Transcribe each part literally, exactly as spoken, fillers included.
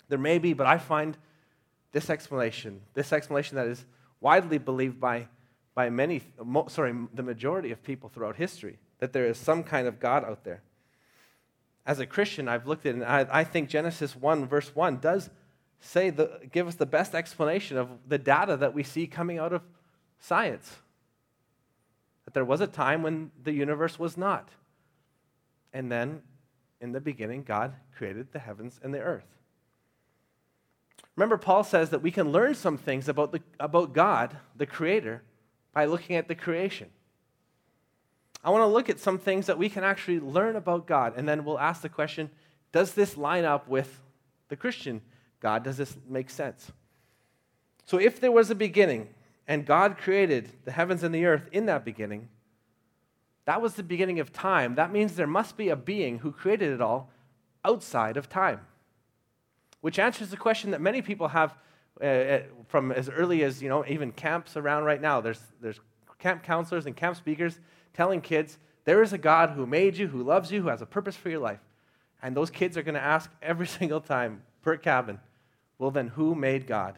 There may be, but I find this explanation, this explanation that is widely believed by, by many, mo- sorry, the majority of people throughout history, that there is some kind of God out there. As a Christian, I've looked at it, and I, I think Genesis one, verse one, does say the, give us the best explanation of the data that we see coming out of science. That there was a time when the universe was not. And then, in the beginning, God created the heavens and the earth. Remember, Paul says that we can learn some things about, the, about God, the Creator, by looking at the creation. I want to look at some things that we can actually learn about God, and then we'll ask the question, does this line up with the Christian God? Does this make sense? So if there was a beginning, and God created the heavens and the earth in that beginning, that was the beginning of time. That means there must be a being who created it all outside of time. Which answers the question that many people have uh, from as early as, you know, even camps around right now. There's, there's camp counselors and camp speakers telling kids, there is a God who made you, who loves you, who has a purpose for your life. And those kids are going to ask every single time, per cabin, well then, who made God?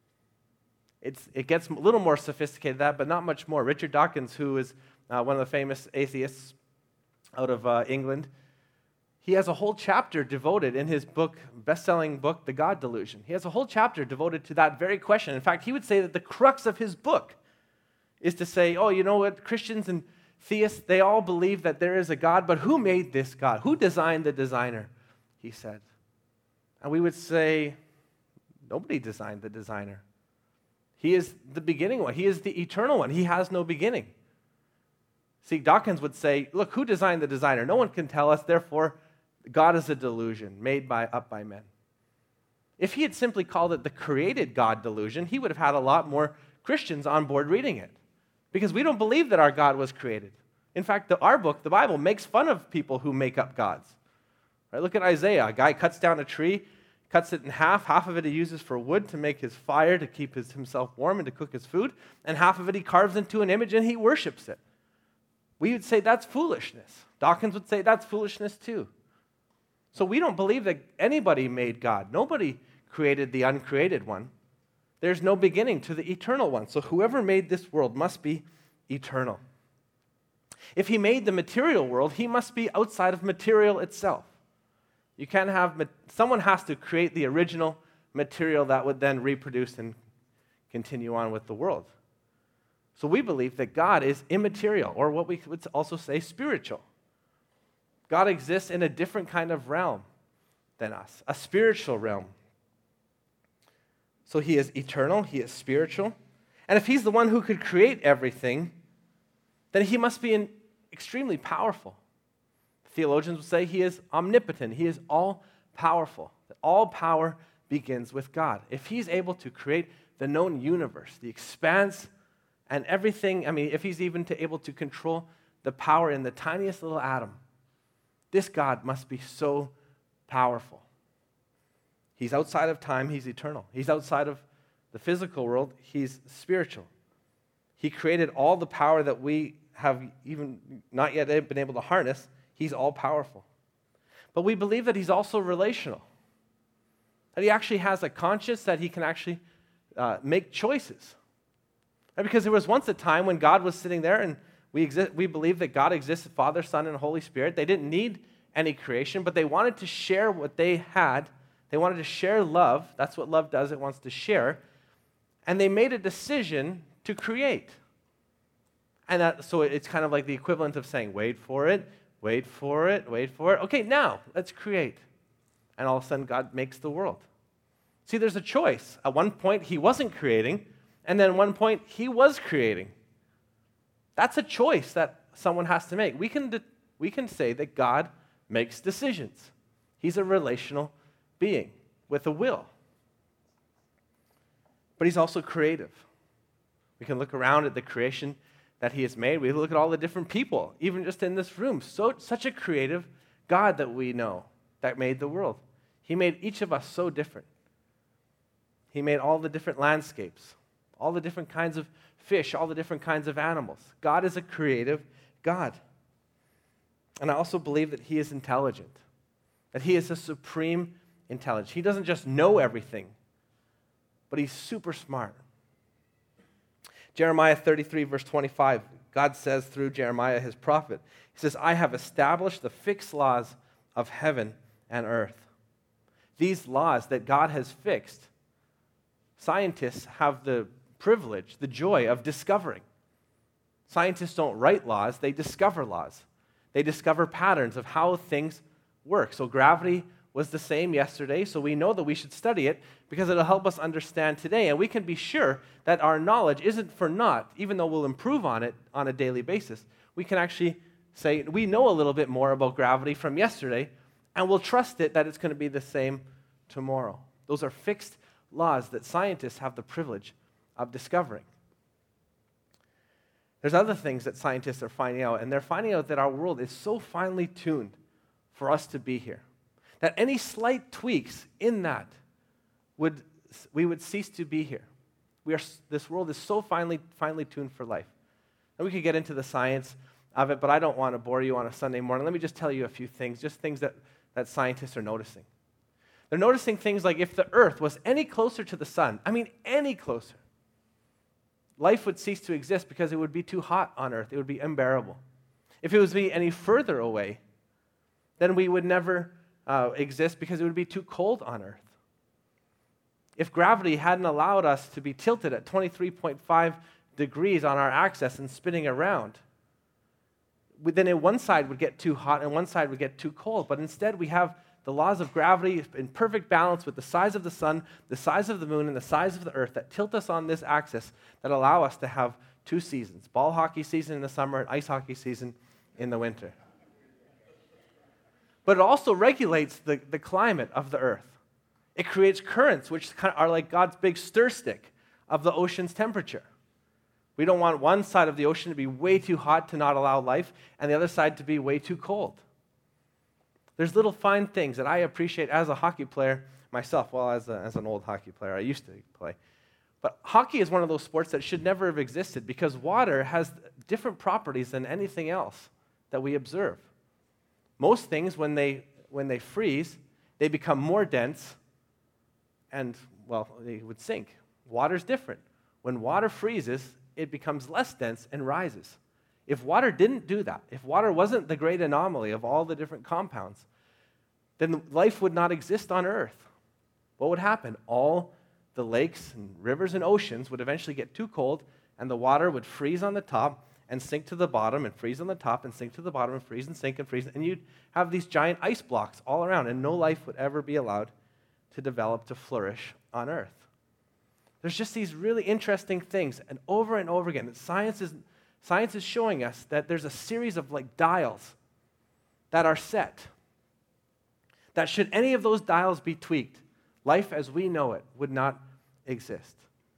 It's, it gets a little more sophisticated than that, but not much more. Richard Dawkins, who is uh, one of the famous atheists out of uh, England, he has a whole chapter devoted in his book, best-selling book, The God Delusion. He has a whole chapter devoted to that very question. In fact, he would say that the crux of his book is to say, oh, you know what, Christians and theists, they all believe that there is a God, but who made this God? Who designed the designer? He said. And we would say, nobody designed the designer. He is the beginning one. He is the eternal one. He has no beginning. See, Dawkins would say, look, who designed the designer? No one can tell us, therefore, God is a delusion made by up by men. If he had simply called it the created God delusion, he would have had a lot more Christians on board reading it. Because we don't believe that our God was created. In fact, the, our book, the Bible, makes fun of people who make up gods. Right? Look at Isaiah. A guy cuts down a tree, cuts it in half. Half of it he uses for wood to make his fire, to keep his, himself warm and to cook his food. And half of it he carves into an image and he worships it. We would say that's foolishness. Dawkins would say that's foolishness too. So we don't believe that anybody made God. Nobody created the uncreated one. There's no beginning to the eternal one. So whoever made this world must be eternal. If he made the material world, he must be outside of material itself. You can't have, someone has to create the original material that would then reproduce and continue on with the world. So we believe that God is immaterial, or what we would also say spiritual. God exists in a different kind of realm than us, a spiritual realm. So he is eternal, he is spiritual. And if he's the one who could create everything, then he must be in, extremely powerful. Theologians would say he is omnipotent, he is all-powerful. All power begins with God. If he's able to create the known universe, the expanse, and everything, I mean, if he's even to able to control the power in the tiniest little atom, this God must be so powerful. He's outside of time, he's eternal. He's outside of the physical world, he's spiritual. He created all the power that we have even not yet been able to harness. He's all-powerful. But we believe that he's also relational. That he actually has a conscience, that he can actually uh, make choices. And because there was once a time when God was sitting there, and we exist, we believe that God exists, Father, Son, and Holy Spirit. They didn't need any creation, but they wanted to share what they had. They wanted to share love. That's what love does. It wants to share. And they made a decision to create. And that, so it's kind of like the equivalent of saying, wait for it, wait for it, wait for it. Okay, now, let's create. And all of a sudden, God makes the world. See, there's a choice. At one point, he wasn't creating, and then at one point, he was creating. That's a choice that someone has to make. We can, de- we can say that God makes decisions. He's a relational being with a will. But he's also creative. We can look around at the creation that he has made. We look at all the different people, even just in this room. So, such a creative God that we know that made the world. He made each of us so different. He made all the different landscapes, all the different kinds of fish, all the different kinds of animals. God is a creative God. And I also believe that he is intelligent, that he is a supreme intelligence. He doesn't just know everything, but he's super smart. Jeremiah thirty-three, verse twenty-five, God says through Jeremiah, his prophet, he says, I have established the fixed laws of heaven and earth. These laws that God has fixed, scientists have the privilege, the joy of discovering. Scientists don't write laws, they discover laws. They discover patterns of how things work. So gravity was the same yesterday, so we know that we should study it because it'll help us understand today. And we can be sure that our knowledge isn't for naught, even though we'll improve on it on a daily basis. We can actually say, we know a little bit more about gravity from yesterday, and we'll trust it that it's going to be the same tomorrow. Those are fixed laws that scientists have the privilege of discovering. There's other things that scientists are finding out, and they're finding out that our world is so finely tuned for us to be here, that any slight tweaks in that would we would cease to be here. We are this world is so finely finely tuned for life. And we could get into the science of it, but I don't want to bore you on a Sunday morning. Let me just tell you a few things, just things that, that scientists are noticing. They're noticing things like if the earth was any closer to the sun, I mean any closer, life would cease to exist because it would be too hot on earth. It would be unbearable. If it was be any further away, then we would never uh, exist because it would be too cold on earth. If gravity hadn't allowed us to be tilted at twenty-three point five degrees on our axis and spinning around, then one side would get too hot and one side would get too cold. But instead, we have the laws of gravity in perfect balance with the size of the sun, the size of the moon, and the size of the earth that tilt us on this axis that allow us to have two seasons, ball hockey season in the summer and ice hockey season in the winter. But it also regulates the, the climate of the earth. It creates currents, which kind of are like God's big stir stick of the ocean's temperature. We don't want one side of the ocean to be way too hot to not allow life, and the other side to be way too cold. There's little fine things that I appreciate as a hockey player myself. Well, as, a, as an old hockey player, I used to play. But hockey is one of those sports that should never have existed because water has different properties than anything else that we observe. Most things, when they, when they freeze, they become more dense and, well, they would sink. Water's different. When water freezes, it becomes less dense and rises. If water didn't do that, if water wasn't the great anomaly of all the different compounds, then life would not exist on Earth. What would happen? All the lakes and rivers and oceans would eventually get too cold, and the water would freeze on the top and sink to the bottom, and freeze on the top and sink to the bottom, and freeze and sink and freeze, and you'd have these giant ice blocks all around, and no life would ever be allowed to develop, to flourish on Earth. There's just these really interesting things, and over and over again, science is, science is showing us that there's a series of like dials that are set, that should any of those dials be tweaked, life as we know it would not exist.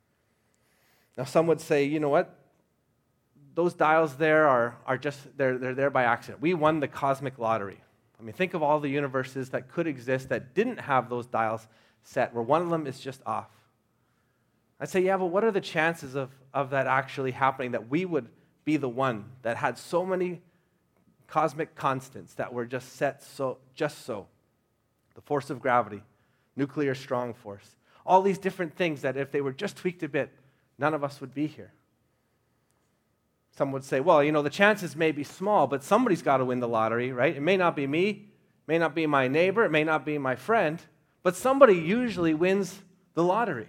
Now, some would say, you know what? Those dials there are, are just, they're, they're there by accident. We won the cosmic lottery. I mean, think of all the universes that could exist that didn't have those dials set, where one of them is just off. I'd say, yeah, but what are the chances of, of that actually happening, that we would be the one that had so many cosmic constants that were just set so, just so? The force of gravity, nuclear strong force, all these different things that if they were just tweaked a bit, none of us would be here. Some would say, well, you know, the chances may be small, but somebody's got to win the lottery, right? It may not be me, it may not be my neighbor, it may not be my friend, but somebody usually wins the lottery.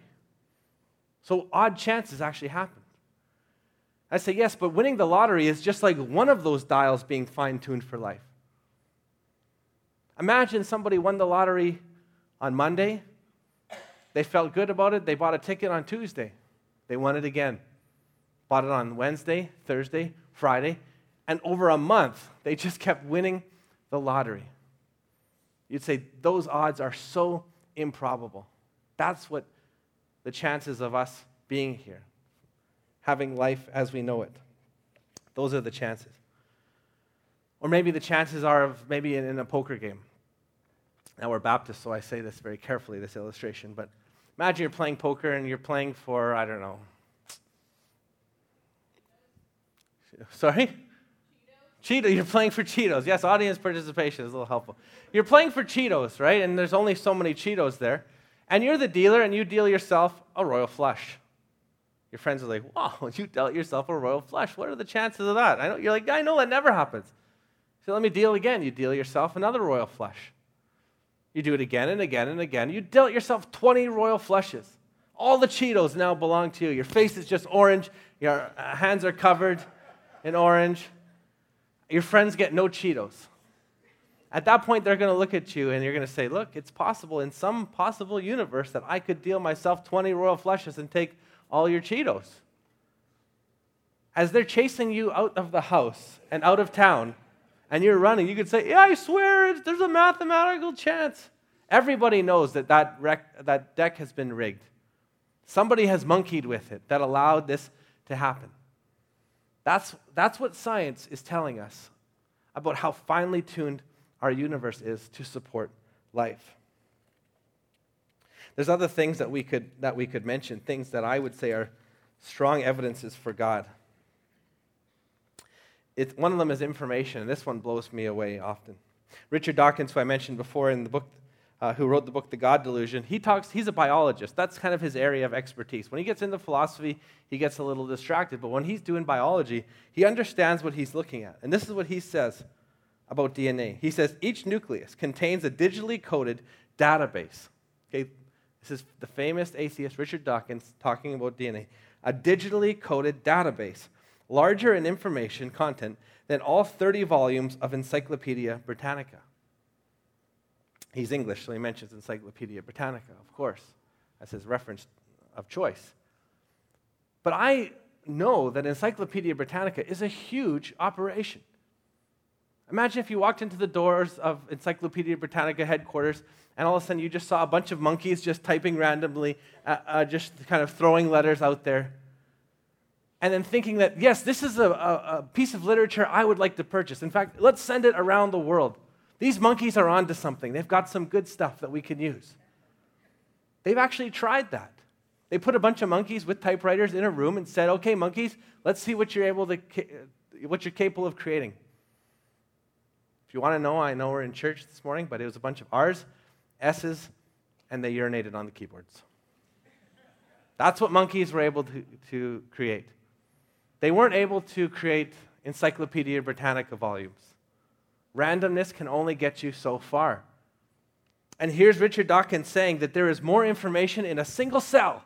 So odd chances actually happen. I say, yes, but winning the lottery is just like one of those dials being fine-tuned for life. Imagine somebody won the lottery on Monday. They felt good about it. They bought a ticket on Tuesday. They won it again. Bought it on Wednesday, Thursday, Friday, and over a month, they just kept winning the lottery. You'd say, those odds are so improbable. That's what the chances of us being here, having life as we know it. Those are the chances. Or maybe the chances are of maybe in, in a poker game. Now, we're Baptists, so I say this very carefully, this illustration, but imagine you're playing poker and you're playing for, I don't know, sorry? Cheetos, you're playing for Cheetos. Yes, audience participation is a little helpful. You're playing for Cheetos, right? And there's only so many Cheetos there. And you're the dealer, and you deal yourself a royal flush. Your friends are like, wow, you dealt yourself a royal flush. What are the chances of that? I know, you're like, I know that never happens. So let me deal again. You deal yourself another royal flush. You do it again and again and again. You dealt yourself twenty royal flushes. All the Cheetos now belong to you. Your face is just orange. Your hands are covered in orange. Your friends get no Cheetos. At that point, they're going to look at you and you're going to say, look, it's possible in some possible universe that I could deal myself twenty royal flushes and take all your Cheetos. As they're chasing you out of the house and out of town, and you're running, you could say, yeah, I swear, it's, there's a mathematical chance. Everybody knows that that, rec- that deck has been rigged. Somebody has monkeyed with it that allowed this to happen. That's, that's what science is telling us about how finely tuned our universe is to support life. There's other things that we could that we could mention, things that I would say are strong evidences for God. It's, one of them is information, and this one blows me away often. Richard Dawkins, who I mentioned before in the book, uh, who wrote the book The God Delusion, he talks. He's a biologist. That's kind of his area of expertise. When he gets into philosophy, he gets a little distracted, but when he's doing biology, he understands what he's looking at. And this is what he says about D N A. He says, each nucleus contains a digitally coded database. Okay, this is the famous atheist Richard Dawkins talking about D N A. A digitally coded database, larger in information content than all thirty volumes of Encyclopedia Britannica. He's English, so he mentions Encyclopedia Britannica, of course, as his reference of choice. But I know that Encyclopedia Britannica is a huge operation. Imagine if you walked into the doors of Encyclopedia Britannica headquarters and all of a sudden you just saw a bunch of monkeys just typing randomly, uh, uh, just kind of throwing letters out there. And then thinking that, yes, this is a, a, a piece of literature I would like to purchase. In fact, let's send it around the world. These monkeys are onto something. They've got some good stuff that we can use. They've actually tried that. They put a bunch of monkeys with typewriters in a room and said, okay, monkeys, let's see what you're able to, what you're capable of creating. If you want to know, I know we're in church this morning, but it was a bunch of R's, S's, and they urinated on the keyboards. That's what monkeys were able to, to create. They weren't able to create Encyclopedia Britannica volumes. Randomness can only get you so far. And here's Richard Dawkins saying that there is more information in a single cell,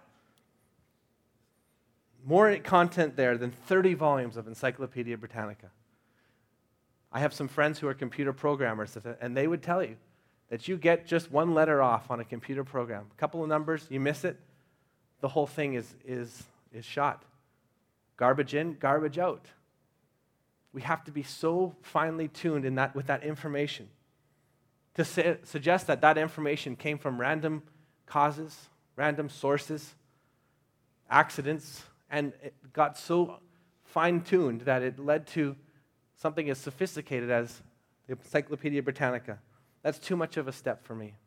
more content there than thirty volumes of Encyclopedia Britannica. I have some friends who are computer programmers, and they would tell you that you get just one letter off on a computer program. A couple of numbers, you miss it, the whole thing is, is, is shot. Garbage in, garbage out. We have to be so finely tuned in that, with that information to say, suggest that that information came from random causes, random sources, accidents, and it got so fine-tuned that it led to something as sophisticated as the Encyclopedia Britannica. That's too much of a step for me.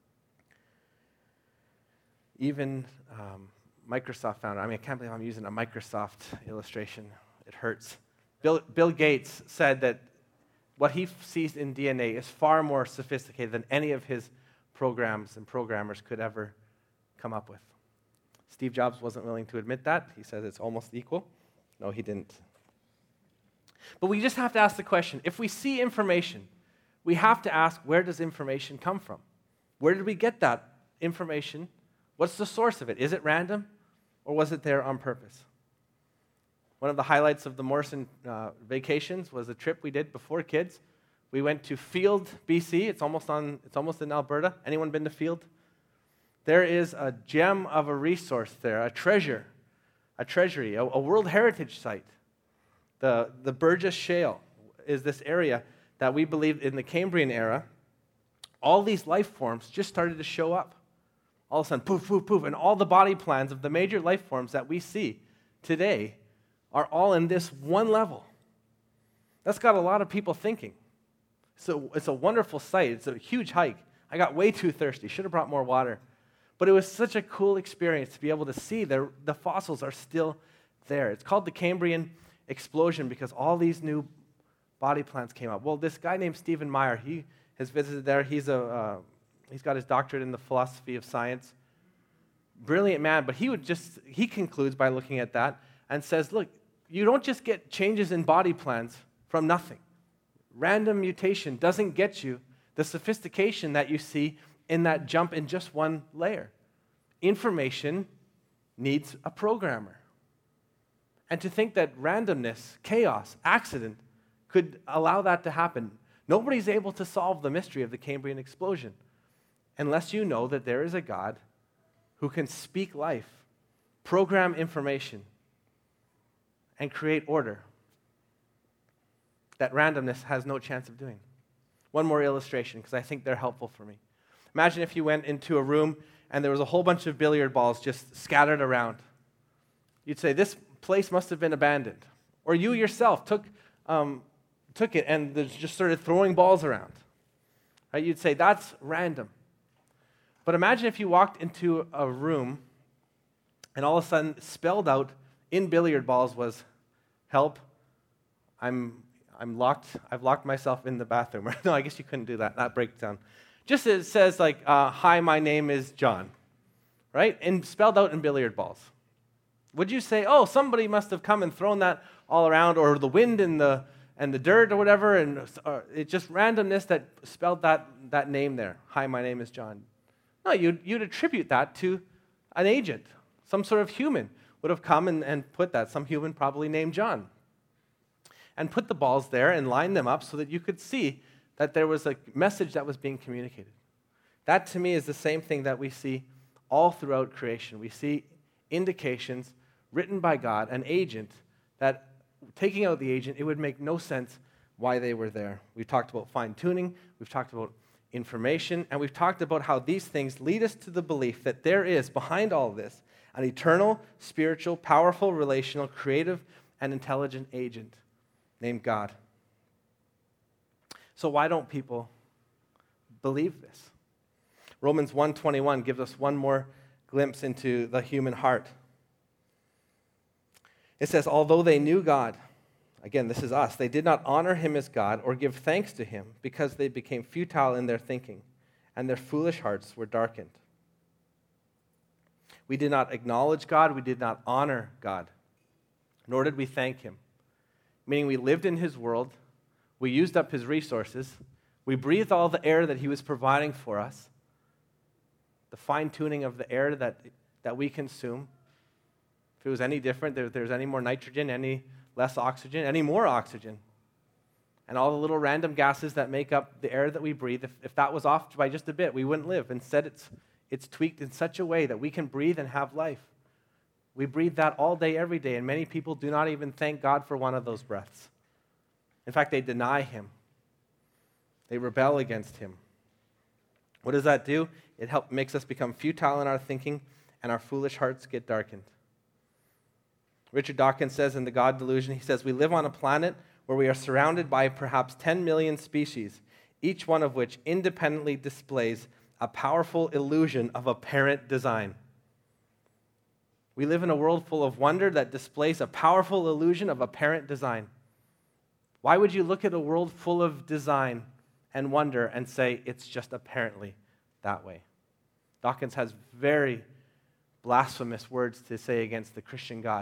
Even um, Microsoft found it. I mean, I can't believe I'm using a Microsoft illustration. It hurts. Bill, Bill Gates said that what he sees in D N A is far more sophisticated than any of his programs and programmers could ever come up with. Steve Jobs wasn't willing to admit that. He says it's almost equal. No, he didn't. But we just have to ask the question, if we see information, we have to ask, where does information come from? Where did we get that information? What's the source of it? Is it random, or was it there on purpose? One of the highlights of the Morrison uh, vacations was a trip we did before kids. We went to Field, B C. It's almost on. It's almost in Alberta. Anyone been to Field? There is a gem of a resource there, a treasure, a treasury, a, a World Heritage Site. The, the Burgess Shale is this area that we believe in the Cambrian era, all these life forms just started to show up. All of a sudden, poof, poof, poof, and all the body plans of the major life forms that we see today are all in this one level. That's got a lot of people thinking. So it's a wonderful sight. It's a huge hike. I got way too thirsty. Should have brought more water. But it was such a cool experience to be able to see the, the fossils are still there. It's called the Cambrian explosion because all these new body plans came up. Well, this guy named Stephen Meyer, he has visited there. He's a uh, he's got his doctorate in the philosophy of science. Brilliant man, but he would just he concludes by looking at that and says, look, you don't just get changes in body plans from nothing. Random mutation doesn't get you the sophistication that you see in that jump in just one layer. Information needs a programmer. And to think that randomness, chaos, accident could allow that to happen, nobody's able to solve the mystery of the Cambrian explosion unless you know that there is a God who can speak life, program information, and create order that randomness has no chance of doing. One more illustration, because I think they're helpful for me. Imagine if you went into a room and there was a whole bunch of billiard balls just scattered around. You'd say, this place must have been abandoned. Or you yourself took um, took it and just started throwing balls around. Right? You'd say, that's random. But imagine if you walked into a room and all of a sudden spelled out in billiard balls was, help, I'm I'm locked, I've locked myself in the bathroom. No, I guess you couldn't do that. That breaks down. Just it says like, uh, hi, my name is John, right? And spelled out in billiard balls. Would you say, oh, somebody must have come and thrown that all around, or the wind and the and the dirt or whatever, and uh, it's just randomness that spelled that, that name there. Hi, my name is John. No, you'd, you'd attribute that to an agent. Some sort of human would have come and, and put that, some human probably named John, and put the balls there and line them up so that you could see that there was a message that was being communicated. That, to me, is the same thing that we see all throughout creation. We see indications written by God, an agent, that taking out the agent, it would make no sense why they were there. We've talked about fine-tuning, we've talked about information, and we've talked about how these things lead us to the belief that there is, behind all of this, an eternal, spiritual, powerful, relational, creative, and intelligent agent named God. So why don't people believe this? Romans one twenty-one gives us one more glimpse into the human heart. It says, although they knew God, again, this is us, they did not honor him as God or give thanks to him because they became futile in their thinking, and their foolish hearts were darkened. We did not acknowledge God, we did not honor God, nor did we thank him. Meaning we lived in his world, we used up his resources, we breathed all the air that he was providing for us, the fine-tuning of the air that, that we consume. If it was any different, if there's any more nitrogen, any less oxygen, any more oxygen, and all the little random gases that make up the air that we breathe, if, if that was off by just a bit, we wouldn't live. Instead, it's, it's tweaked in such a way that we can breathe and have life. We breathe that all day, every day, and many people do not even thank God for one of those breaths. In fact, they deny him. They rebel against him. What does that do? It help, makes us become futile in our thinking, and our foolish hearts get darkened. Richard Dawkins says in The God Delusion, he says, we live on a planet where we are surrounded by perhaps ten million species, each one of which independently displays a powerful illusion of apparent design. We live in a world full of wonder that displays a powerful illusion of apparent design. Why would you look at a world full of design and wonder and say it's just apparently that way? Dawkins has very blasphemous words to say against the Christian God.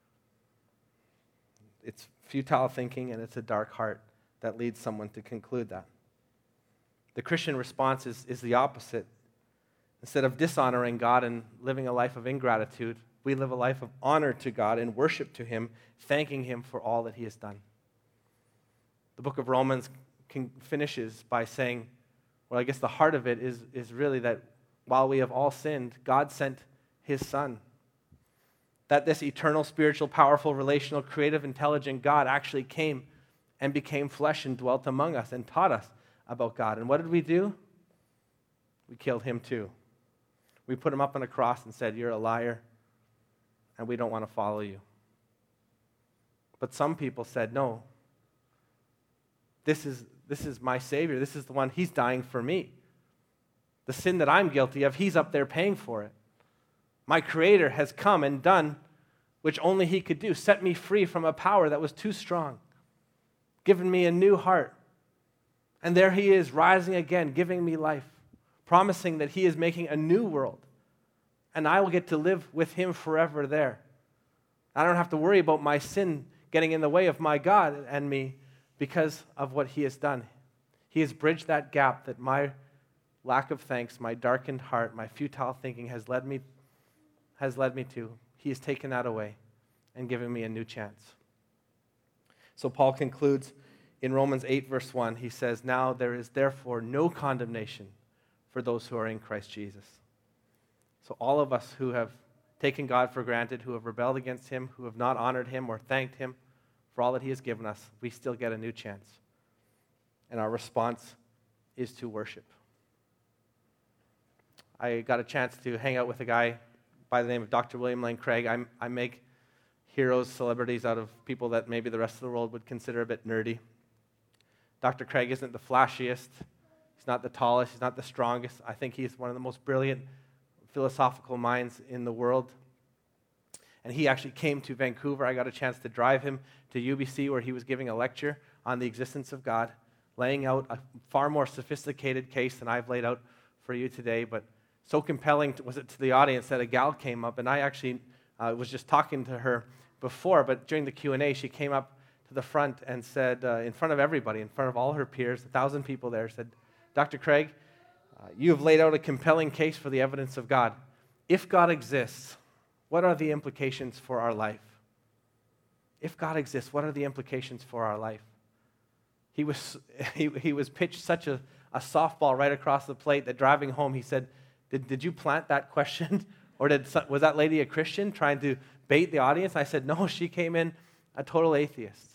It's futile thinking and it's a dark heart that leads someone to conclude that. The Christian response is, is the opposite. Instead of dishonoring God and living a life of ingratitude, we live a life of honor to God and worship to him, thanking him for all that he has done. The book of Romans can, finishes by saying, well, I guess the heart of it is, is really that while we have all sinned, God sent his Son. That this eternal, spiritual, powerful, relational, creative, intelligent God actually came and became flesh and dwelt among us and taught us about God. And what did we do? We killed him too. We put him up on a cross and said, you're a liar, and we don't want to follow you. But some people said, no, this is, this is my Savior. This is the one, he's dying for me. The sin that I'm guilty of, he's up there paying for it. My Creator has come and done which only he could do, set me free from a power that was too strong. given me a new heart. And there he is, rising again, giving me life, promising that he is making a new world. And I will get to live with him forever there. I don't have to worry about my sin getting in the way of my God and me because of what he has done. He has bridged that gap that my lack of thanks, my darkened heart, my futile thinking has led me, has led me to. He has taken that away and given me a new chance. So Paul concludes in Romans eight, verse one. He says, now there is therefore no condemnation for those who are in Christ Jesus. So all of us who have taken God for granted, who have rebelled against him, who have not honored him or thanked him for all that he has given us, we still get a new chance. And our response is to worship. I got a chance to hang out with a guy by the name of Doctor William Lane Craig. I'm, I make heroes, celebrities out of people that maybe the rest of the world would consider a bit nerdy. Doctor Craig isn't the flashiest. He's not the tallest. He's not the strongest. I think he's one of the most brilliant philosophical minds in the world. And he actually came to Vancouver. I got a chance to drive him to U B C where he was giving a lecture on the existence of God, laying out a far more sophisticated case than I've laid out for you today. But so compelling was it to the audience that a gal came up, and I actually uh, was just talking to her before, but during the Q and A, she came up to the front and said, uh, in front of everybody, in front of all her peers, a thousand people there, said, Doctor Craig, uh, you have laid out a compelling case for the evidence of God. If God exists, what are the implications for our life? If God exists, what are the implications for our life? He was he, he was pitched such a, a softball right across the plate that driving home, he said, did, did you plant that question? Or did was that lady a Christian trying to bait the audience? I said, no, she came in a total atheist.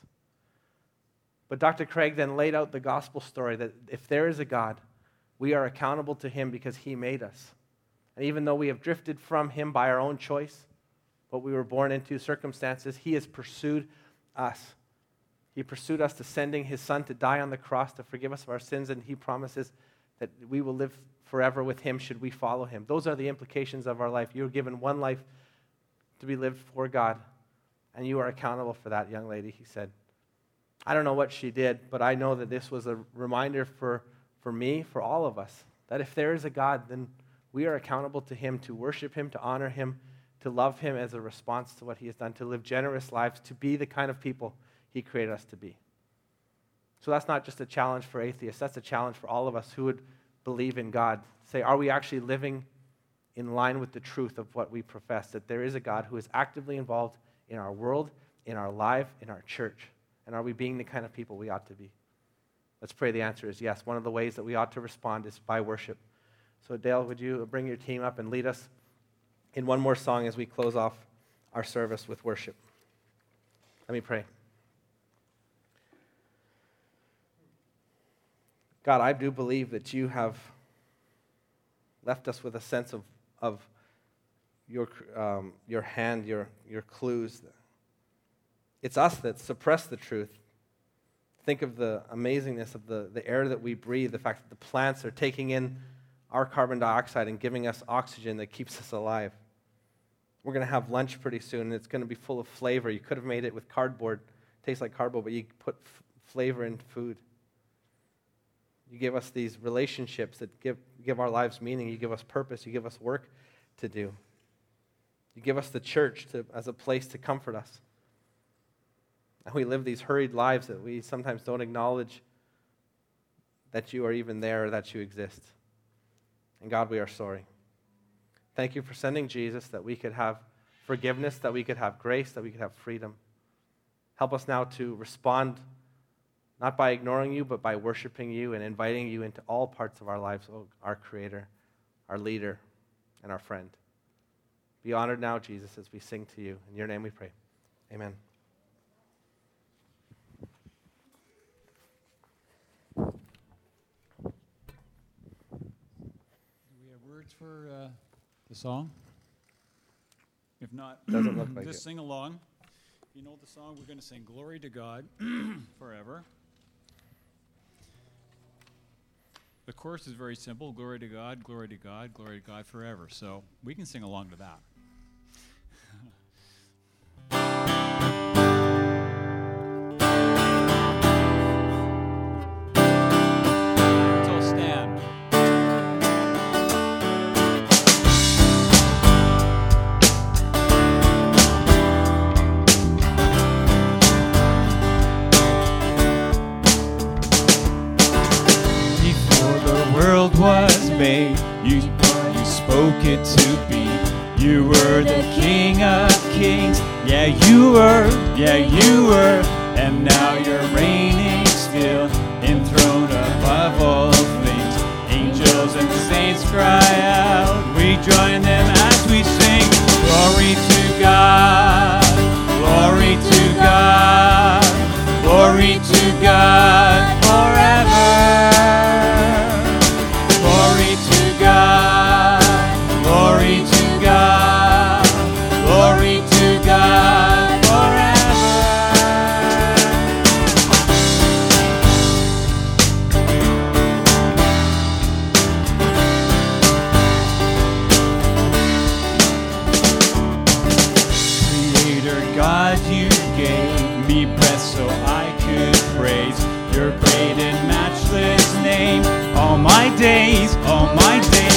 But Doctor Craig then laid out the gospel story that if there is a God, we are accountable to him because he made us. And even though we have drifted from him by our own choice, what we were born into, circumstances, he has pursued us. He pursued us to sending his son to die on the cross to forgive us of our sins, and he promises that we will live forever with him should we follow him. Those are the implications of our life. You are given one life to be lived for God, and you are accountable for that, young lady, he said. I don't know what she did, but I know that this was a reminder for, for me, for all of us, that if there is a God, then we are accountable to him, to worship him, to honor him, to love him as a response to what he has done, to live generous lives, to be the kind of people he created us to be. So that's not just a challenge for atheists. That's a challenge for all of us who would believe in God. Say, are we actually living in line with the truth of what we profess, that there is a God who is actively involved in our world, in our life, in our church? And are we being the kind of people we ought to be? Let's pray the answer is yes. One of the ways that we ought to respond is by worship. So Dale, would you bring your team up and lead us in one more song as we close off our service with worship? Let me pray. God, I do believe that you have left us with a sense of, of your, um, your hand, your, your clues. It's us that suppress the truth. Think of the amazingness of the, the air that we breathe, the fact that the plants are taking in our carbon dioxide and giving us oxygen that keeps us alive. We're going to have lunch pretty soon, and it's going to be full of flavor. You could have made it with cardboard. It tastes like cardboard, but you put f- flavor in food. You give us these relationships that give, give our lives meaning. You give us purpose. You give us work to do. You give us the church to, as a place to comfort us. And we live these hurried lives that we sometimes don't acknowledge that you are even there or that you exist. And God, we are sorry. Thank you for sending Jesus that we could have forgiveness, that we could have grace, that we could have freedom. Help us now to respond not by ignoring you, but by worshiping you and inviting you into all parts of our lives, oh, our Creator, our leader, and our friend. Be honored now, Jesus, as we sing to you. In your name we pray. Amen. Do we have words for uh, the song? If not, Doesn't look like just it. sing along. If you know the song, we're going to sing Glory to God forever. The chorus is very simple. Glory to God, glory to God, glory to God forever. So we can sing along to that. spoke it to be. You were the King of Kings. Yeah, you were. Yeah, you were. And now you're reigning still, enthroned above all things. Angels and saints cry out. We join them as we sing. Glory to God. Glory to God. Glory to God forever. Glory to God. Glory to God. Glory to God forever. Creator God, you gave me breath so I could praise your great and matchless name. All my days, all my days